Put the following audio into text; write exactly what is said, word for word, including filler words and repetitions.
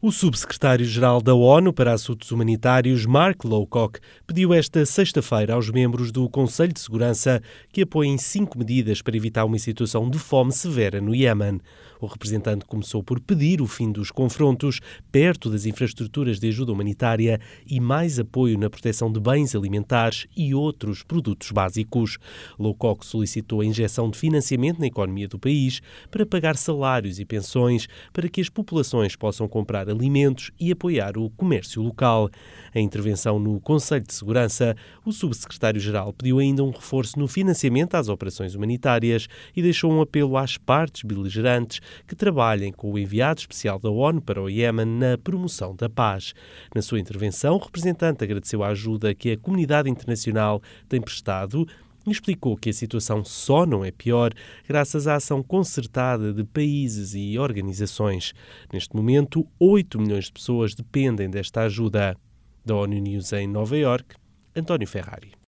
O subsecretário-geral da ONU para Assuntos Humanitários, Mark Lowcock, pediu esta sexta-feira aos membros do Conselho de Segurança que apoiem cinco medidas para evitar uma situação de fome severa no Iémen. O representante começou por pedir o fim dos confrontos perto das infraestruturas de ajuda humanitária e mais apoio na proteção de bens alimentares e outros produtos básicos. Lowcock solicitou a injeção de financiamento na economia do país para pagar salários e pensões para que as populações possam comprar alimentos e apoiar o comércio local. A intervenção no Conselho de Segurança, o subsecretário-geral pediu ainda um reforço no financiamento às operações humanitárias e deixou um apelo às partes beligerantes que trabalhem com o enviado especial da ONU para o Iémen na promoção da paz. Na sua intervenção, o representante agradeceu a ajuda que a comunidade internacional tem prestado e explicou que a situação só não é pior graças à ação concertada de países e organizações. Neste momento, oito milhões de pessoas dependem desta ajuda. Da ONU News em Nova Iorque, António Ferrari.